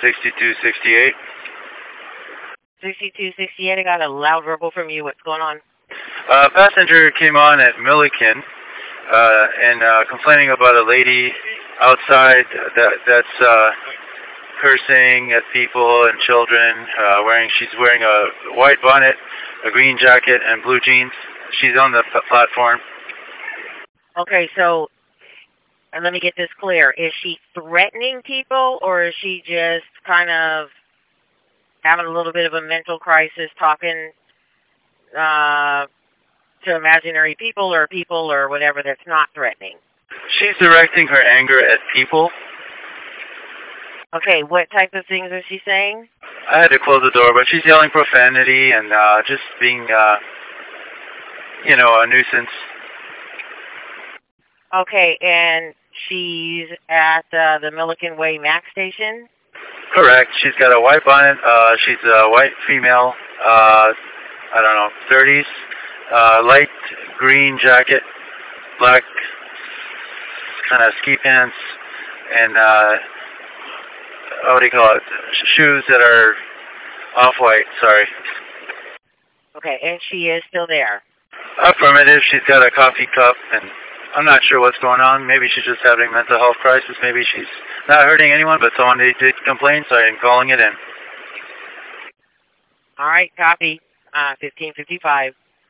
6268. 6268, I got a loud verbal from you. What's going on? Passenger came on at Milliken and complaining about a lady outside that's cursing at people and children. She's wearing a white bonnet, a green jacket, and blue jeans. She's on the platform. Okay, so and let me get this clear. Is she threatening people, or is she just kind of having a little bit of a mental crisis, talking to imaginary people or whatever that's not threatening? She's directing her anger at people. Okay, what type of things is she saying? I had to close the door, but she's yelling profanity and just being, a nuisance. Okay, and she's at the Milliken Way Max station? Correct. She's got a white bonnet. She's a white female, 30s. Light green jacket, black kind of ski pants, and what do you call it? Shoes that are off-white, sorry. Okay, and she is still there? Affirmative. She's got a coffee cup, and I'm not sure what's going on. Maybe she's just having a mental health crisis. Maybe she's not hurting anyone, but someone did complain, so I'm calling it in. All right, copy. 1555.